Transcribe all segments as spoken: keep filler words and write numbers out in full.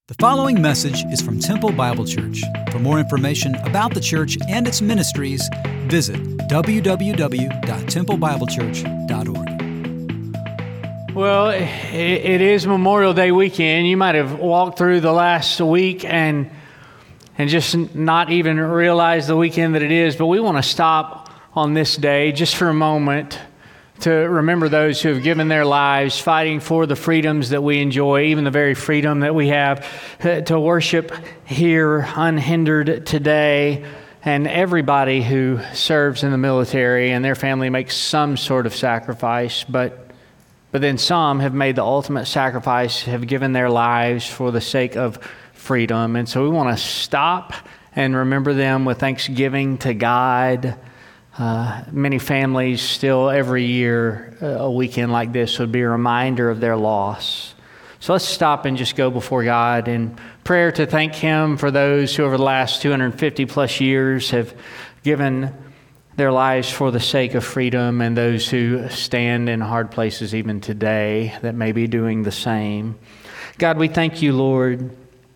The following message is from Temple Bible Church. For more information about the church and its ministries, visit w w w dot temple bible church dot org. Well, it is Memorial Day weekend. You might have walked through the last week and and just not even realize the weekend that it is, but we want to stop on this day just for a moment to remember those who have given their lives fighting for the freedoms that we enjoy, even the very freedom that we have to worship here unhindered today. And everybody who serves in the military and their family makes some sort of sacrifice, but but then some have made the ultimate sacrifice, have given their lives for the sake of freedom. And so we want to stop and remember them with thanksgiving to God. Uh, many families still every year, uh, a weekend like this would be a reminder of their loss. So let's stop and just go before God in prayer to thank Him for those who over the last two hundred fifty plus years have given their lives for the sake of freedom, and those who stand in hard places even today that may be doing the same. God, we thank you, Lord,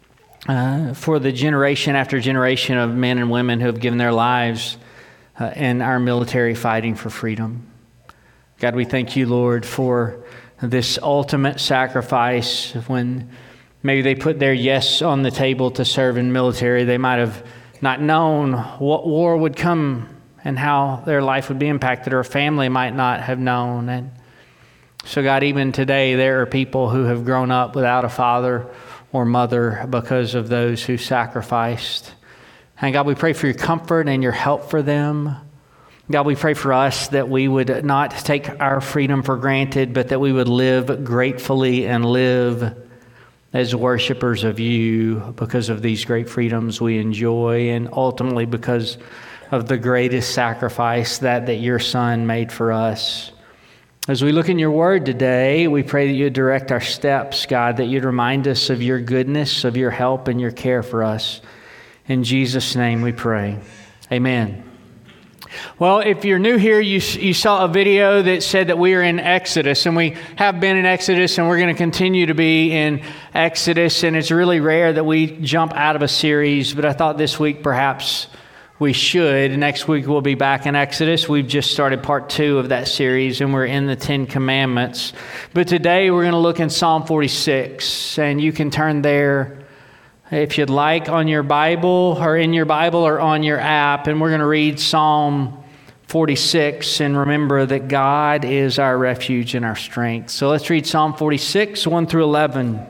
uh, for the generation after generation of men and women who have given their lives Uh, in our military fighting for freedom. God, we thank you, Lord, for this ultimate sacrifice. When maybe they put their yes on the table to serve in military, they might have not known what war would come and how their life would be impacted, or a family might not have known. And so, God, even today, there are people who have grown up without a father or mother because of those who sacrificed. And God, we pray for your comfort and your help for them. God, we pray for us that we would not take our freedom for granted, but that we would live gratefully and live as worshipers of you because of these great freedoms we enjoy, and ultimately because of the greatest sacrifice that, that your Son made for us. As we look in your word today, we pray that you'd direct our steps, God, that you'd remind us of your goodness, of your help and your care for us. In Jesus' name we pray. Amen. Well, if you're new here, you you saw a video that said that we are in Exodus, and we have been in Exodus, and we're going to continue to be in Exodus, and it's really rare that we jump out of a series, but I thought this week perhaps we should. Next week we'll be back in Exodus. We've just started part two of that series, and we're in the Ten Commandments. But today we're going to look in Psalm forty-six, and you can turn there if you'd like on your Bible, or in your Bible, or on your app. And we're going to read Psalm forty-six and remember that God is our refuge and our strength. So let's read Psalm forty-six, one through eleven.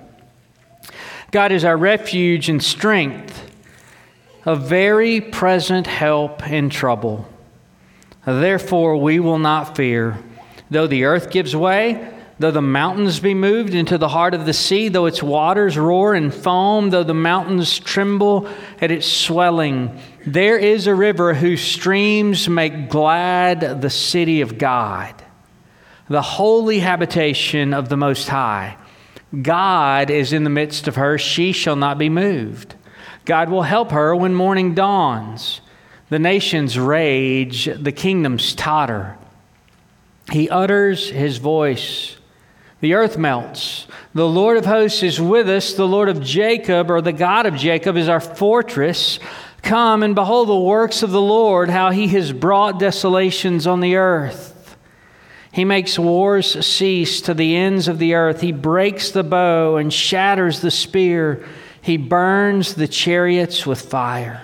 God is our refuge and strength, a very present help in trouble. Therefore we will not fear, though the earth gives way, though the mountains be moved into the heart of the sea, though its waters roar and foam, though the mountains tremble at its swelling. There is a river whose streams make glad the city of God, the holy habitation of the Most High. God is in the midst of her. She shall not be moved. God will help her when morning dawns. The nations rage, the kingdoms totter. He utters his voice. The earth melts. The Lord of hosts is with us. The Lord of Jacob, or the God of Jacob, is our fortress. Come and behold the works of the Lord, how he has brought desolations on the earth. He makes wars cease to the ends of the earth. He breaks the bow and shatters the spear. He burns the chariots with fire.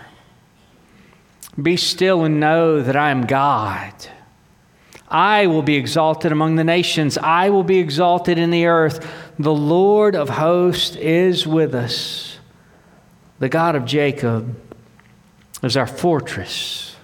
Be still and know that I am God. I will be exalted among the nations. I will be exalted in the earth. The Lord of hosts is with us. The God of Jacob is our fortress.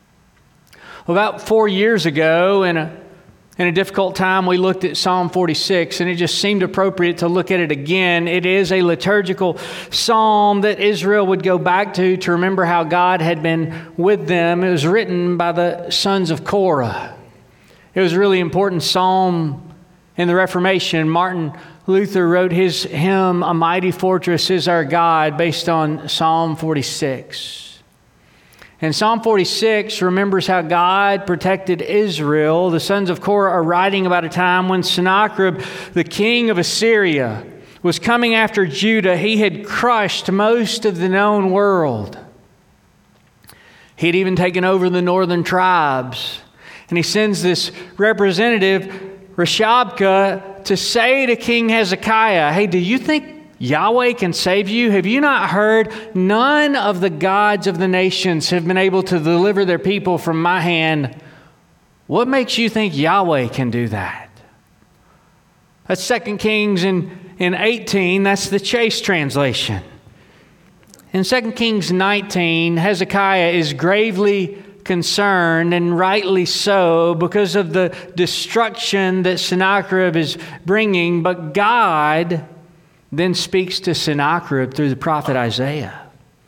About four years ago, in a, in a difficult time, we looked at Psalm forty-six, and it just seemed appropriate to look at it again. It is a liturgical psalm that Israel would go back to to remember how God had been with them. It was written by the sons of Korah. It was a really important psalm in the Reformation. Martin Luther wrote his hymn, "A Mighty Fortress is Our God," based on Psalm forty-six. And Psalm forty-six remembers how God protected Israel. The sons of Korah are writing about a time when Sennacherib, the king of Assyria, was coming after Judah, he had crushed most of the known world. He had even taken over the northern tribes. And he sends this representative, Reshabka, to say to King Hezekiah, hey, do you think Yahweh can save you? Have you not heard? None of the gods of the nations have been able to deliver their people from my hand. What makes you think Yahweh can do that? That's Second Kings in, in eighteen. That's the Chase translation. In Second Kings nineteen, Hezekiah is gravely concerned, and rightly so, because of the destruction that Sennacherib is bringing. But God then speaks to Sennacherib through the prophet Isaiah.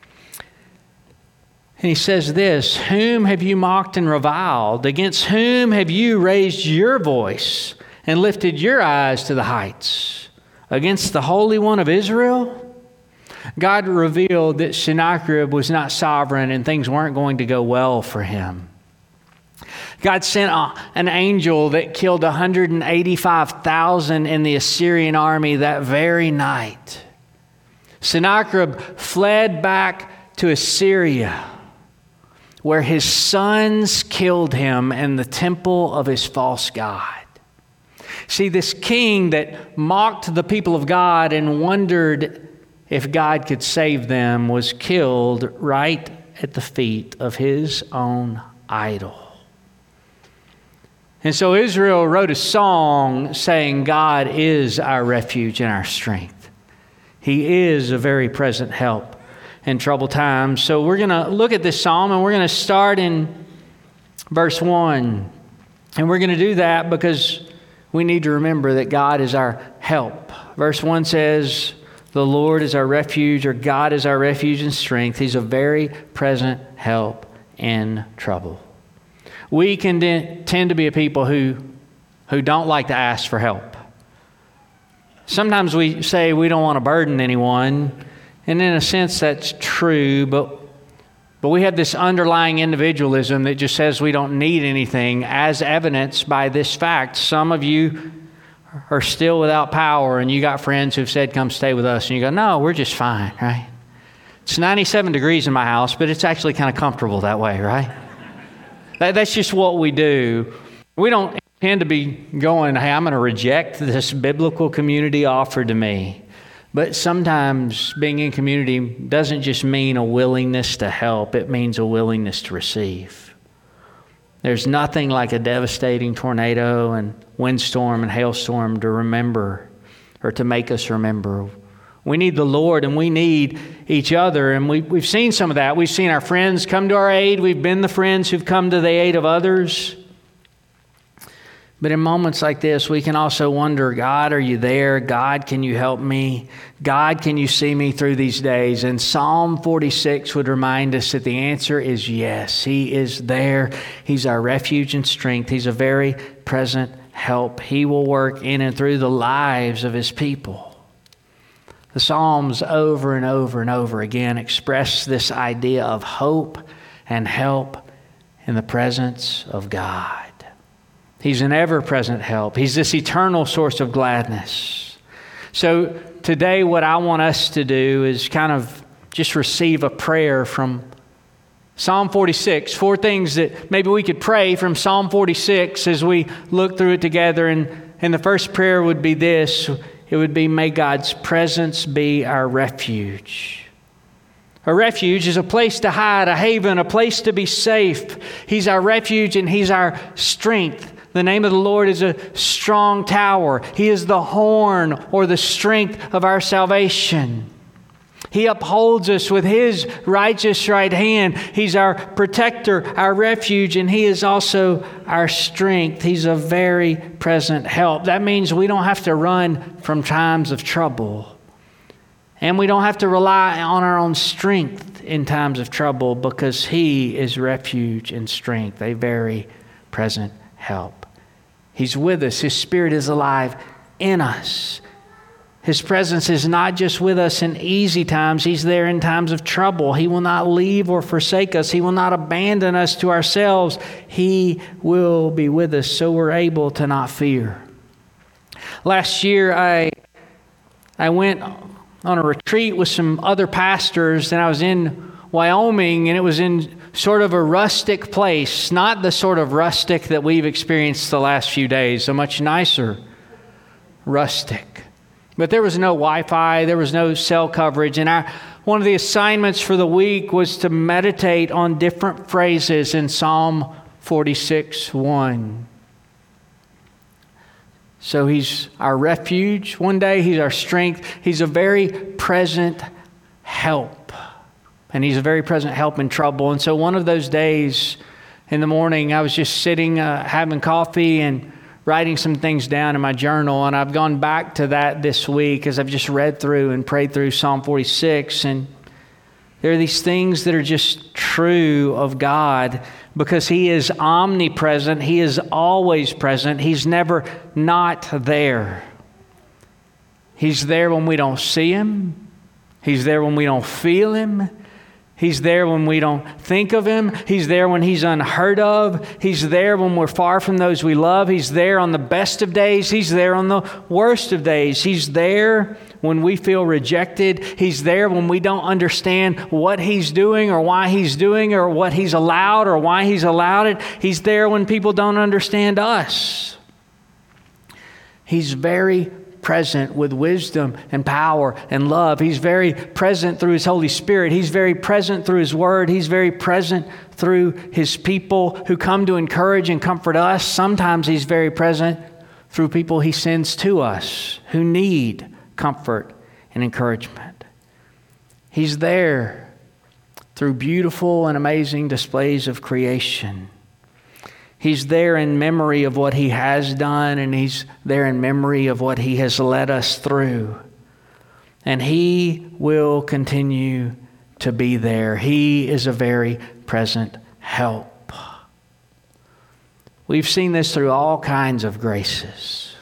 And he says this, whom have you mocked and reviled? Against whom have you raised your voice and lifted your eyes to the heights? Against the Holy One of Israel? God revealed that Sennacherib was not sovereign and things weren't going to go well for him. God sent a, an angel that killed one hundred eighty-five thousand in the Assyrian army that very night. Sennacherib fled back to Assyria, where his sons killed him in the temple of his false god. See, this king that mocked the people of God and wondered if God could save them was killed right at the feet of his own idol. And so Israel wrote a song saying, God is our refuge and our strength. He is a very present help in troubled times. So we're going to look at this psalm, and we're going to start in verse one. And we're going to do that because we need to remember that God is our help. Verse one says, the Lord is our refuge, or God is our refuge and strength. He's a very present help in trouble. We can de- tend to be a people who, who don't like to ask for help. Sometimes we say we don't want to burden anyone, and in a sense that's true, but, but we have this underlying individualism that just says we don't need anything, as evidenced by this fact. Some of you are still without power, and you got friends who've said, come stay with us. And you go, no, we're just fine, right? It's ninety-seven degrees in my house, but it's actually kind of comfortable that way, right? that, that's just what we do. We don't tend to be going, hey, I'm going to reject this biblical community offered to me. But sometimes being in community doesn't just mean a willingness to help. It means a willingness to receive. There's nothing like a devastating tornado and windstorm and hailstorm to remember, or to make us remember. We need the Lord, and we need each other. And we, we've seen some of that. We've seen our friends come to our aid. We've been the friends who've come to the aid of others. But in moments like this, we can also wonder, God, are you there? God, can you help me? God, can you see me through these days? And Psalm forty-six would remind us that the answer is yes. He is there. He's our refuge and strength. He's a very present help. He will work in and through the lives of his people. The Psalms over and over and over again express this idea of hope and help in the presence of God. He's an ever-present help. He's this eternal source of gladness. So today what I want us to do is kind of just receive a prayer from Psalm forty-six. Four things that maybe we could pray from Psalm forty-six as we look through it together. And, and the first prayer would be this. It would be, may God's presence be our refuge. A refuge is a place to hide, a haven, a place to be safe. He's our refuge and He's our strength. The name of the Lord is a strong tower. He is the horn or the strength of our salvation. He upholds us with His righteous right hand. He's our protector, our refuge, and He is also our strength. He's a very present help. That means we don't have to run from times of trouble. And we don't have to rely on our own strength in times of trouble, because He is refuge and strength, a very present help. He's with us. His Spirit is alive in us. His presence is not just with us in easy times. He's there in times of trouble. He will not leave or forsake us. He will not abandon us to ourselves. He will be with us, so we're able to not fear. Last year, I I went on a retreat with some other pastors, and I was in Wyoming, and it was in sort of a rustic place, not the sort of rustic that we've experienced the last few days, a much nicer rustic. But there was no Wi-Fi, there was no cell coverage, and our, one of the assignments for the week was to meditate on different phrases in Psalm forty-six one. So he's our refuge one day, he's our strength, he's a very present help. And he's a very present help in trouble. And so one of those days in the morning, I was just sitting, uh, having coffee and writing some things down in my journal. And I've gone back to that this week as I've just read through and prayed through Psalm forty-six. And there are these things that are just true of God because he is omnipresent. He is always present. He's never not there. He's there when we don't see him. He's there when we don't feel him. He's there when we don't think of him. He's there when he's unheard of. He's there when we're far from those we love. He's there on the best of days. He's there on the worst of days. He's there when we feel rejected. He's there when we don't understand what he's doing or why he's doing or what he's allowed or why he's allowed it. He's there when people don't understand us. He's very present with wisdom and power and love. He's very present through his Holy Spirit. He's very present through his word. He's very present through his people who come to encourage and comfort us. Sometimes he's very present through people he sends to us who need comfort and encouragement. He's there through beautiful and amazing displays of creation. He's there in memory of what he has done, and he's there in memory of what he has led us through. And he will continue to be there. He is a very present help. We've seen this through all kinds of graces.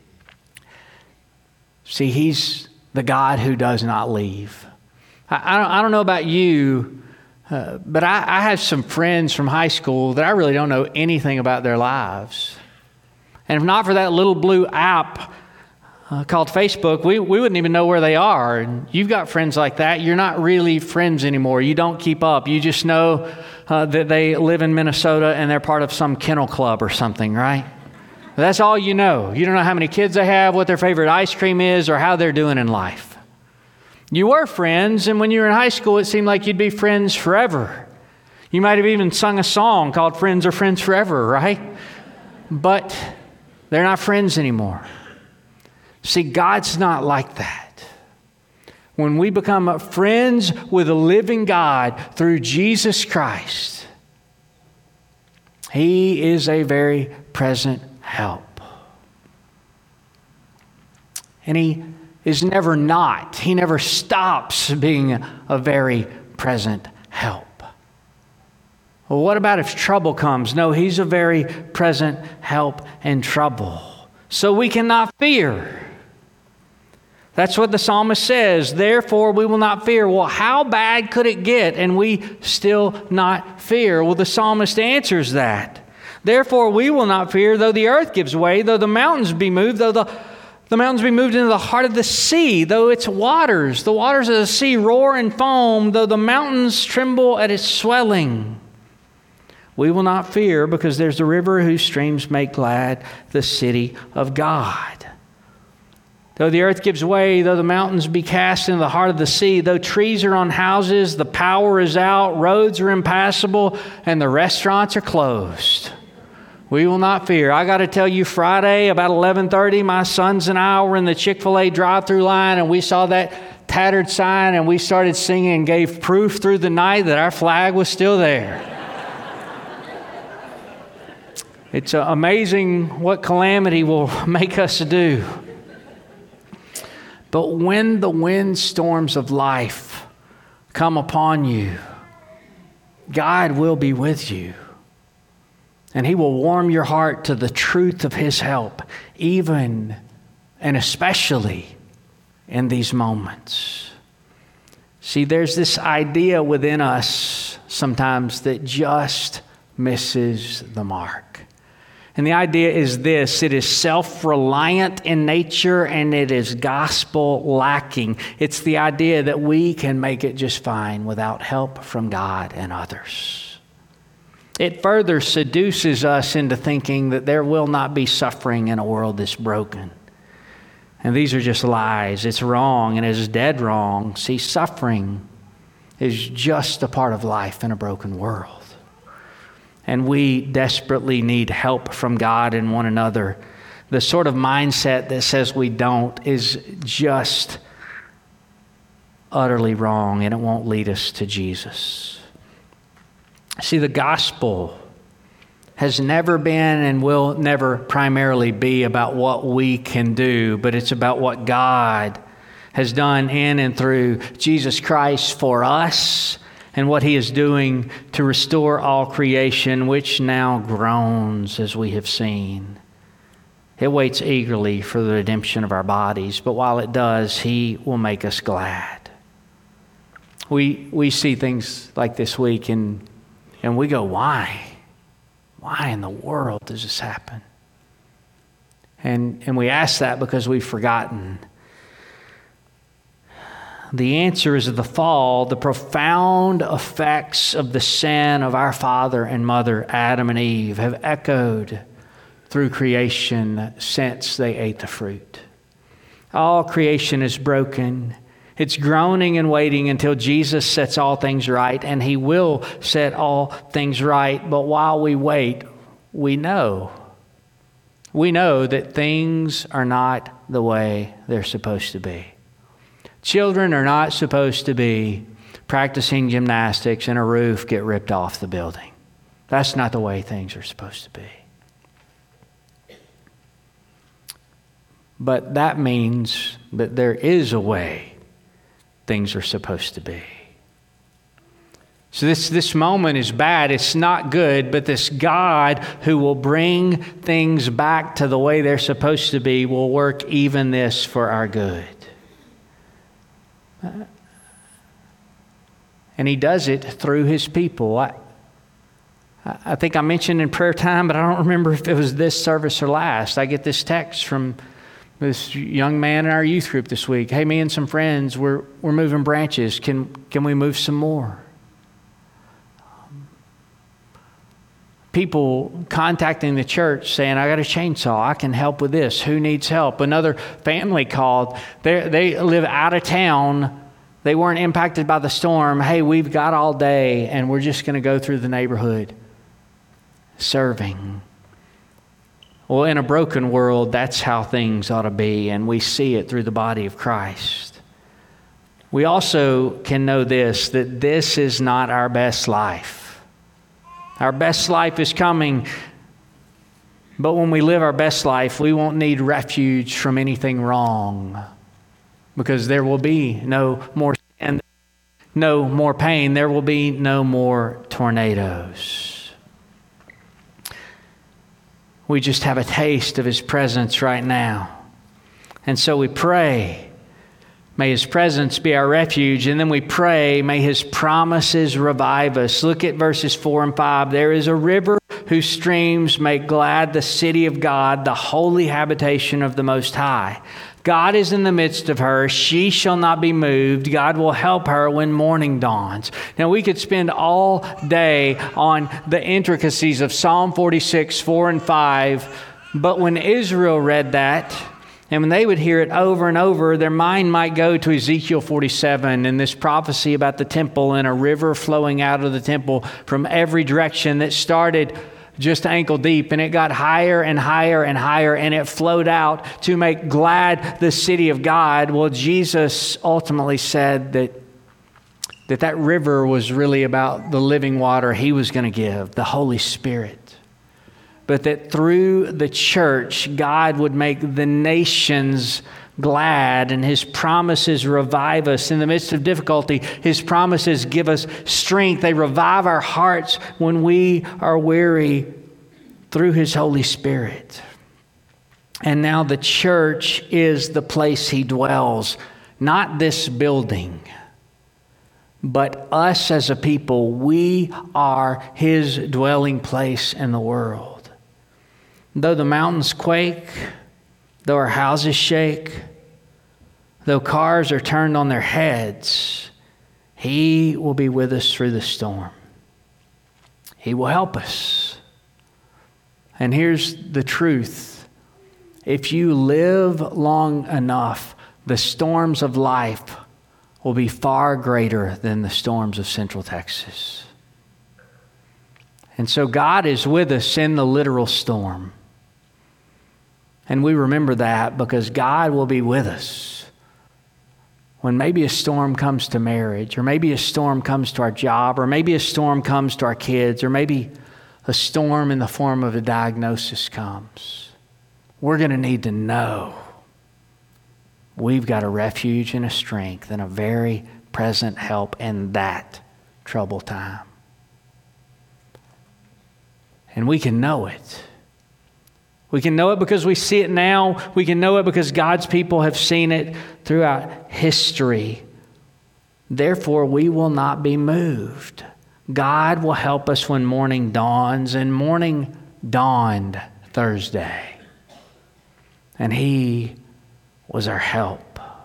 See, he's the God who does not leave. I, I, don't, I don't know about you, Uh, but I, I have some friends from high school that I really don't know anything about their lives. And if not for that little blue app uh, called Facebook, we, we wouldn't even know where they are. And you've got friends like that. You're not really friends anymore. You don't keep up. You just know uh, that they live in Minnesota and they're part of some kennel club or something, right? That's all you know. You don't know how many kids they have, what their favorite ice cream is, or how they're doing in life. You were friends, and when you were in high school, it seemed like you'd be friends forever. You might have even sung a song called Friends Are Friends Forever, right? But they're not friends anymore. See, God's not like that. When we become friends with a living God through Jesus Christ, he is a very present help. And he is never not. He never stops being a very present help. Well, what about if trouble comes? No, he's a very present help in trouble. So we cannot fear. That's what the psalmist says. Therefore, we will not fear. Well, how bad could it get and we still not fear? Well, the psalmist answers that. Therefore, we will not fear, though the earth gives way, though the mountains be moved, though the The mountains be moved into the heart of the sea, though its waters, the waters of the sea roar and foam, though the mountains tremble at its swelling. We will not fear because there's a river whose streams make glad the city of God. Though the earth gives way, though the mountains be cast into the heart of the sea, though trees are on houses, the power is out, roads are impassable, and the restaurants are closed. We will not fear. I got to tell you, Friday about eleven thirty, my sons and I were in the Chick-fil-A drive-thru line, and we saw that tattered sign, and we started singing and gave proof through the night that our flag was still there. It's amazing what calamity will make us do. But when the windstorms of life come upon you, God will be with you. And he will warm your heart to the truth of his help, even and especially in these moments. See, there's this idea within us sometimes that just misses the mark. And the idea is this: it is self-reliant in nature and it is gospel lacking. It's the idea that we can make it just fine without help from God and others. It further seduces us into thinking that there will not be suffering in a world that's broken. And these are just lies. It's wrong, and it is dead wrong. See, suffering is just a part of life in a broken world. And we desperately need help from God and one another. The sort of mindset that says we don't is just utterly wrong, and it won't lead us to Jesus. See, the gospel has never been and will never primarily be about what we can do, but it's about what God has done in and through Jesus Christ for us, and what he is doing to restore all creation, which now groans, as we have seen. It waits eagerly for the redemption of our bodies, but while it does, he will make us glad. We we see things like this week, and, and we go, why? Why in the world does this happen? And, and we ask that because we've forgotten. The answer is the fall, the profound effects of the sin of our father and mother, Adam and Eve, have echoed through creation since they ate the fruit. All creation is broken. It's groaning and waiting until Jesus sets all things right, and he will set all things right. But while we wait, we know. We know that things are not the way they're supposed to be. Children are not supposed to be practicing gymnastics and a roof get ripped off the building. That's not the way things are supposed to be. But that means that there is a way things are supposed to be. So this, this moment is bad. It's not good, but this God who will bring things back to the way they're supposed to be will work even this for our good. And he does it through his people. I, I think I mentioned in prayer time, but I don't remember if it was this service or last. I get this text from this young man in our youth group this week. Hey, me and some friends, we're we're moving branches. Can can we move some more? People contacting the church saying, I got a chainsaw. I can help with this. Who needs help? Another family called. They they live out of town. They weren't impacted by the storm. Hey, we've got all day, and we're just going to go through the neighborhood serving. Well, in a broken world, that's how things ought to be, and we see it through the body of Christ. We also can know this, that this is not our best life. Our best life is coming, but when we live our best life, we won't need refuge from anything wrong, because there will be no more sin, no more pain. There will be no more tornadoes. We just have a taste of his presence right now. And so we pray, may his presence be our refuge. And then we pray, may his promises revive us. Look at verses four and five. There is a river whose streams make glad the city of God, the holy habitation of the Most High. God is in the midst of her. She shall not be moved. God will help her when morning dawns. Now, we could spend all day on the intricacies of Psalm forty-six, four and five, but when Israel read that, and when they would hear it over and over, their mind might go to Ezekiel forty-seven and this prophecy about the temple and a river flowing out of the temple from every direction that started just ankle deep, and it got higher and higher and higher, and it flowed out to make glad the city of God. Well, Jesus ultimately said that that, that river was really about the living water he was going to give, the Holy Spirit. But that through the church, God would make the nations glad, and his promises revive us in the midst of difficulty. His promises give us strength. They revive our hearts when we are weary through his Holy Spirit. And now the church is the place he dwells, not this building, but us as a people. We are his dwelling place in the world. Though the mountains quake, though our houses shake, though cars are turned on their heads, He will be with us through the storm. He will help us. And here's the truth. If you live long enough, the storms of life will be far greater than the storms of Central Texas. And so God is with us in the literal storm. And we remember that because God will be with us when maybe a storm comes to marriage, or maybe a storm comes to our job, or maybe a storm comes to our kids, or maybe a storm in the form of a diagnosis comes. We're going to need to know we've got a refuge and a strength and a very present help in that troubled time. And we can know it. We can know it because we see it now. We can know it because God's people have seen it throughout history. Therefore, we will not be moved. God will help us when morning dawns, and morning dawned Thursday. And He was our help.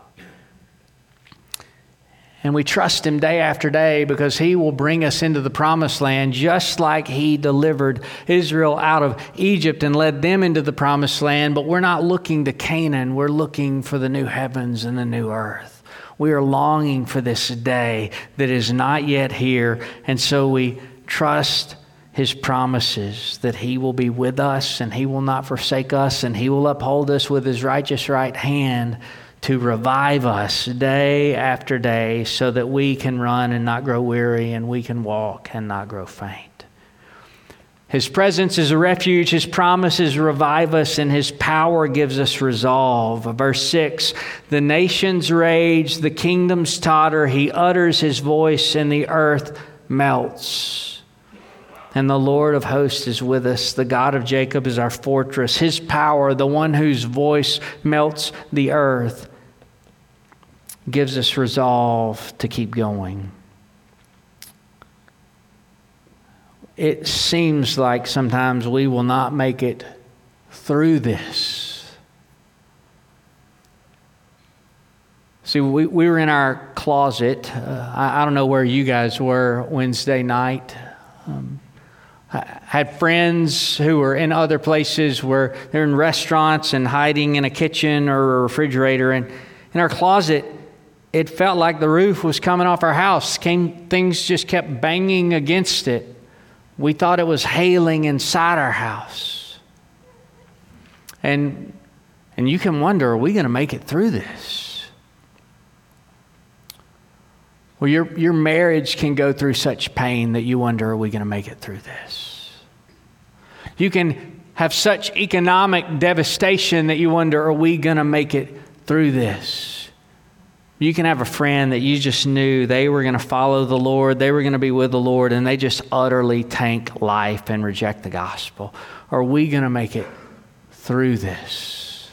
And we trust Him day after day because He will bring us into the promised land just like He delivered Israel out of Egypt and led them into the promised land. But we're not looking to Canaan. We're looking for the new heavens and the new earth. We are longing for this day that is not yet here. And so we trust His promises that He will be with us and He will not forsake us and He will uphold us with His righteous right hand to revive us day after day so that we can run and not grow weary and we can walk and not grow faint. His presence is a refuge. His promises revive us, and His power gives us resolve. Verse six, the nations rage, the kingdoms totter. He utters His voice and the earth melts. And the Lord of hosts is with us. The God of Jacob is our fortress. His power, the one whose voice melts the earth, gives us resolve to keep going. It seems like sometimes we will not make it through this. See, we, we were in our closet. Uh, I, I don't know where you guys were Wednesday night. Um, I had friends who were in other places where they're in restaurants and hiding in a kitchen or a refrigerator. And in our closet, it felt like the roof was coming off our house. Came, things just kept banging against it. We thought it was hailing inside our house. And, and you can wonder, are we going to make it through this? Well, your, your marriage can go through such pain that you wonder, are we going to make it through this? You can have such economic devastation that you wonder, are we going to make it through this? You can have a friend that you just knew they were going to follow the Lord, they were going to be with the Lord, and they just utterly tank life and reject the gospel. Are we going to make it through this?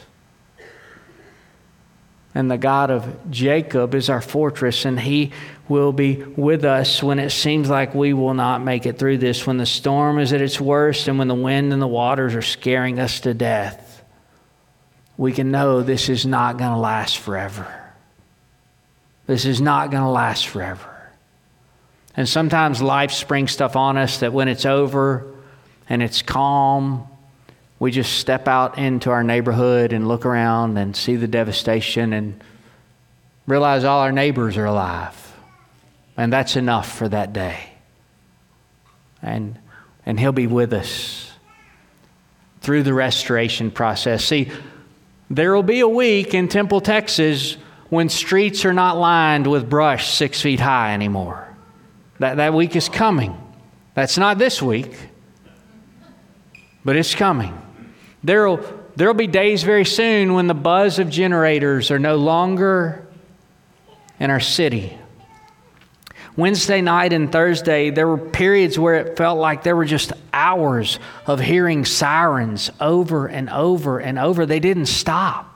And the God of Jacob is our fortress, and He will be with us when it seems like we will not make it through this, when the storm is at its worst and when the wind and the waters are scaring us to death. We can know this is not going to last forever. This is not going to last forever. And sometimes life springs stuff on us that when it's over and it's calm, we just step out into our neighborhood and look around and see the devastation and realize all our neighbors are alive. And that's enough for that day. And, and He'll be with us through the restoration process. See, there will be a week in Temple, Texas, when streets are not lined with brush six feet high anymore. That, that week is coming. That's not this week, but it's coming. There'll, there'll be days very soon when the buzz of generators are no longer in our city. Wednesday night and Thursday, there were periods where it felt like there were just hours of hearing sirens over and over and over. They didn't stop.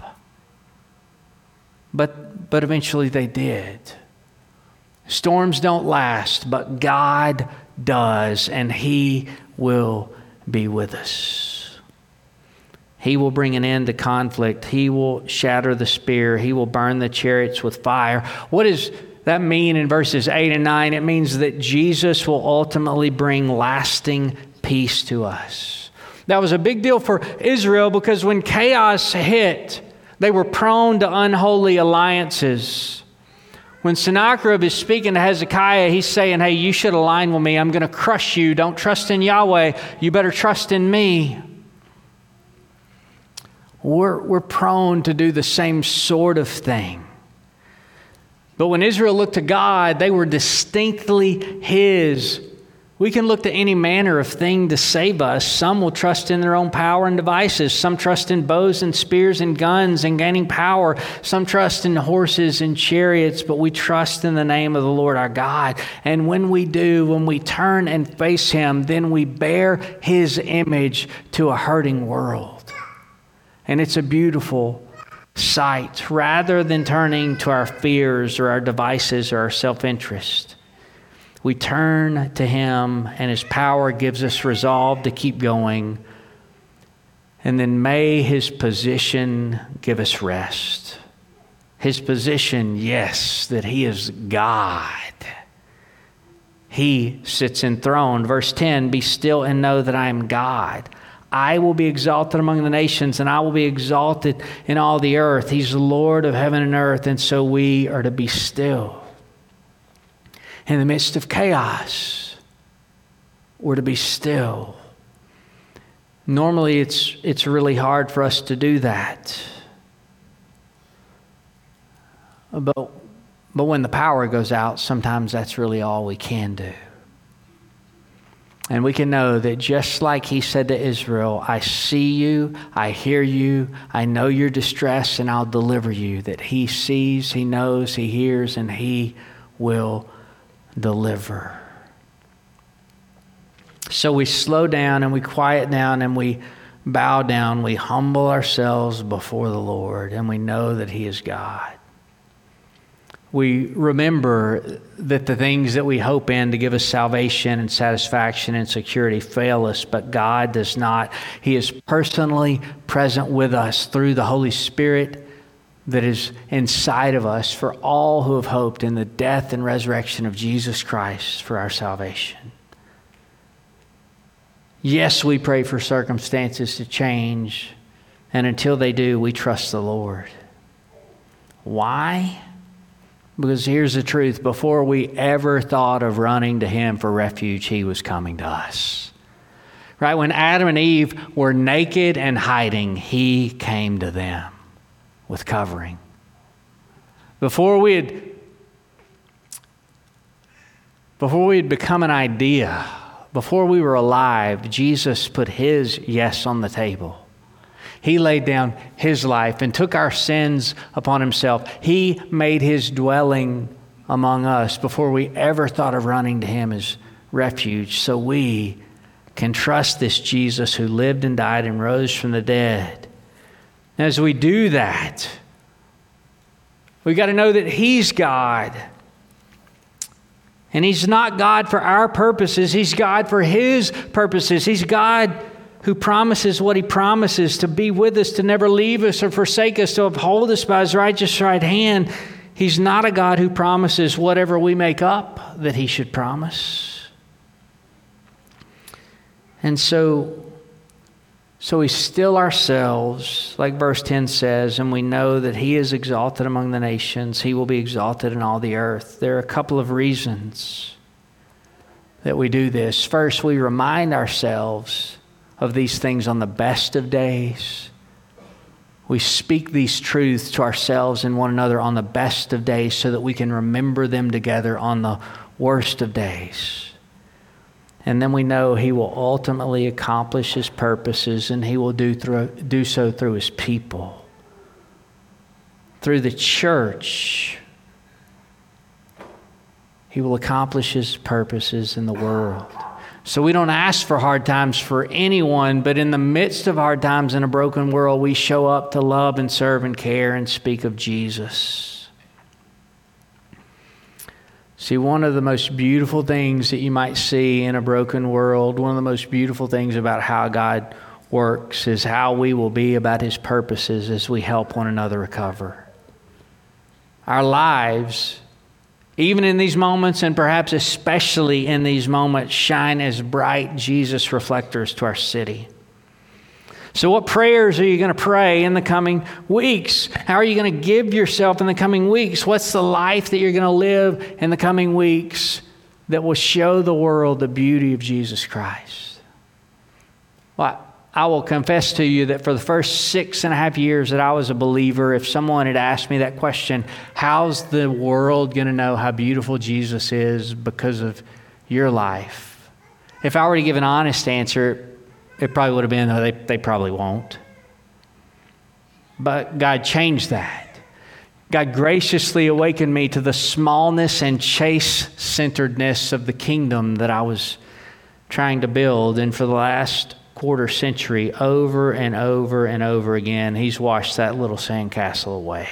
But but eventually they did. Storms don't last, but God does, and He will be with us. He will bring an end to conflict. He will shatter the spear. He will burn the chariots with fire. What does that mean in verses eight and nine? It means that Jesus will ultimately bring lasting peace to us. That was a big deal for Israel because when chaos hit, they were prone to unholy alliances. When Sennacherib is speaking to Hezekiah, he's saying, hey, you should align with me. I'm going to crush you. Don't trust in Yahweh. You better trust in me. We're, we're prone to do the same sort of thing. But when Israel looked to God, they were distinctly His. We can look to any manner of thing to save us. Some will trust in their own power and devices. Some trust in bows and spears and guns and gaining power. Some trust in horses and chariots, but we trust in the name of the Lord our God. And when we do, when we turn and face Him, then we bear His image to a hurting world. And it's a beautiful sight. Rather than turning to our fears or our devices or our self-interest, we turn to Him, and His power gives us resolve to keep going. And then may His position give us rest. His position, yes, that He is God. He sits enthroned. Verse ten, be still and know that I am God. I will be exalted among the nations, and I will be exalted in all the earth. He's the Lord of heaven and earth, and so we are to be still. In the midst of chaos, we're to be still. Normally, it's it's really hard for us to do that. But, but when the power goes out, sometimes that's really all we can do. And we can know that just like He said to Israel, I see you, I hear you, I know your distress, and I'll deliver you. That He sees, He knows, He hears, and He will deliver. So we slow down and we quiet down and we bow down. We humble ourselves before the Lord, and we know that He is God. We remember that the things that we hope in to give us salvation and satisfaction and security fail us, but God does not. He is personally present with us through the Holy Spirit that is inside of us for all who have hoped in the death and resurrection of Jesus Christ for our salvation. Yes, we pray for circumstances to change, and until they do, we trust the Lord. Why? Because here's the truth. Before we ever thought of running to Him for refuge, He was coming to us. Right? When Adam and Eve were naked and hiding, He came to them with covering. Before we had, before we had become an idea, before we were alive, Jesus put His yes on the table. He laid down His life and took our sins upon Himself. He made His dwelling among us before we ever thought of running to Him as refuge. So we can trust this Jesus who lived and died and rose from the dead. And as we do that, we got to know that He's God. And He's not God for our purposes. He's God for His purposes. He's God who promises what He promises, to be with us, to never leave us or forsake us, to uphold us by His righteous right hand. He's not a God who promises whatever we make up that He should promise. And so, so we still ourselves, like verse ten says, and we know that He is exalted among the nations. He will be exalted in all the earth. There are a couple of reasons that we do this. First, we remind ourselves of these things on the best of days. We speak these truths to ourselves and one another on the best of days so that we can remember them together on the worst of days. And then we know He will ultimately accomplish His purposes, and He will do through, do so through His people. Through the church, He will accomplish His purposes in the world. So we don't ask for hard times for anyone, but in the midst of hard times in a broken world, we show up to love and serve and care and speak of Jesus. See, one of the most beautiful things that you might see in a broken world, one of the most beautiful things about how God works is how we will be about His purposes as we help one another recover. Our lives, even in these moments, and perhaps especially in these moments, shine as bright Jesus reflectors to our city. So what prayers are you going to pray in the coming weeks? How are you going to give yourself in the coming weeks? What's the life that you're going to live in the coming weeks that will show the world the beauty of Jesus Christ? Well, I will confess to you that for the first six and a half years that I was a believer, if someone had asked me that question, how's the world going to know how beautiful Jesus is because of your life? If I were to give an honest answer, it probably would have been, oh, they, they probably won't. But God changed that. God graciously awakened me to the smallness and chase-centeredness of the kingdom that I was trying to build. And for the last quarter century, over and over and over again, He's washed that little sandcastle away.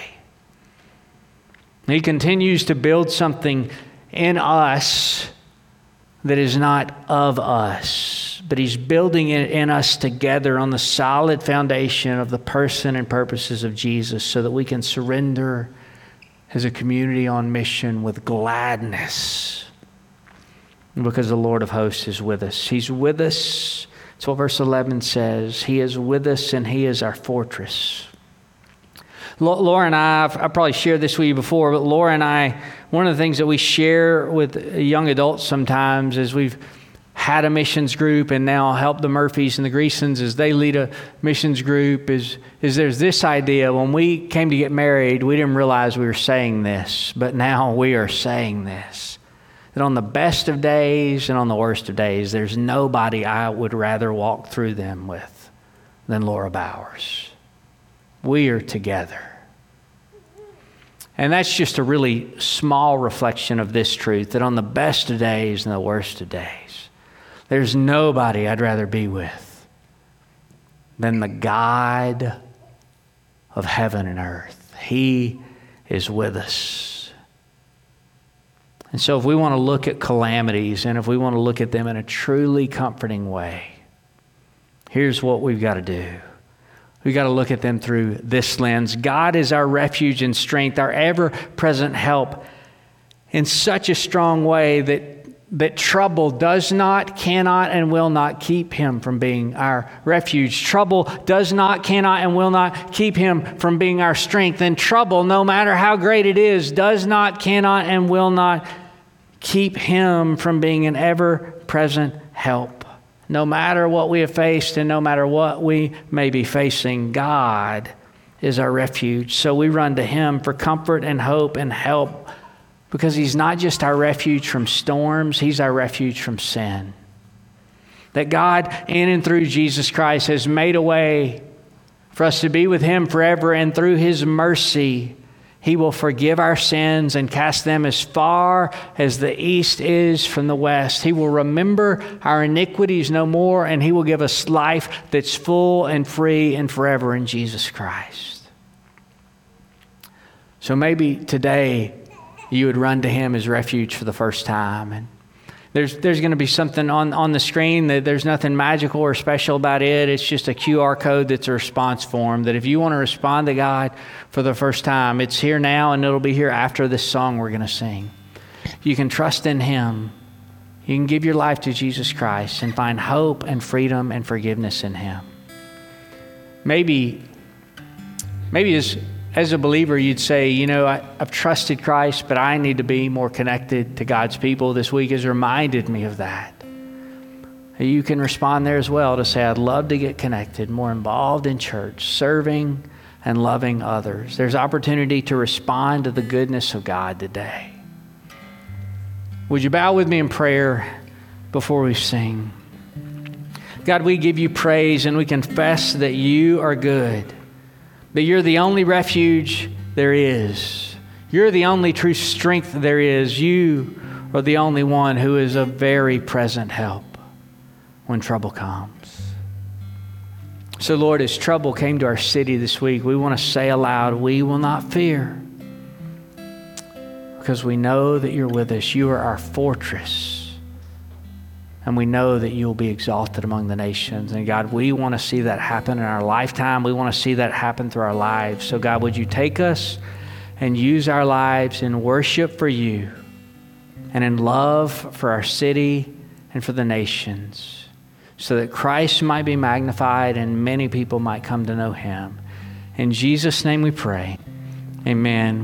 He continues to build something in us that is not of us, but He's building it in us together on the solid foundation of the person and purposes of Jesus so that we can surrender as a community on mission with gladness because the Lord of hosts is with us. He's with us. That's what verse eleven says. He is with us and He is our fortress. Laura and I, I've, I've probably shared this with you before, but Laura and I, one of the things that we share with young adults sometimes is we've had a missions group and now help the Murphys and the Greasons as they lead a missions group is, is there's this idea. When we came to get married, we didn't realize we were saying this, but now we are saying this. That on the best of days and on the worst of days, there's nobody I would rather walk through them with than Laura Bowers. We are together. And that's just a really small reflection of this truth, that on the best of days and the worst of days, there's nobody I'd rather be with than the God of heaven and earth. He is with us. And so if we want to look at calamities and if we want to look at them in a truly comforting way, here's what we've got to do. We've got to look at them through this lens. God is our refuge and strength, our ever-present help in such a strong way that that trouble does not, cannot, and will not keep Him from being our refuge. Trouble does not, cannot, and will not keep Him from being our strength. And trouble, no matter how great it is, does not, cannot, and will not keep Him from being an ever-present help. No matter what we have faced and no matter what we may be facing, God is our refuge. So we run to Him for comfort and hope and help, because He's not just our refuge from storms, He's our refuge from sin. That God, in and through Jesus Christ, has made a way for us to be with Him forever, and through His mercy, He will forgive our sins and cast them as far as the east is from the west. He will remember our iniquities no more, and He will give us life that's full and free and forever in Jesus Christ. So maybe today, you would run to Him as refuge for the first time. And there's there's going to be something on, on the screen that there's nothing magical or special about it. It's just a Q R code that's a response form that if you want to respond to God for the first time, it's here now and it'll be here after this song we're going to sing. You can trust in Him. You can give your life to Jesus Christ and find hope and freedom and forgiveness in Him. Maybe, maybe as As a believer, you'd say, you know, I, I've trusted Christ, but I need to be more connected to God's people. This week has reminded me of that. You can respond there as well to say, I'd love to get connected, more involved in church, serving and loving others. There's opportunity to respond to the goodness of God today. Would you bow with me in prayer before we sing? God, we give You praise and we confess that You are good. That You're the only refuge there is. You're the only true strength there is. You are the only one who is a very present help when trouble comes. So Lord, as trouble came to our city this week, we want to say aloud, we will not fear, because we know that You're with us. You are our fortress, And we know that you'll be exalted among the nations. And God, we want to see that happen in our lifetime. We want to see that happen through our lives. So God, would you take us and use our lives in worship for you and in love for our city and for the nations, so that Christ might be magnified and many people might come to know him. In Jesus' name we pray. Amen.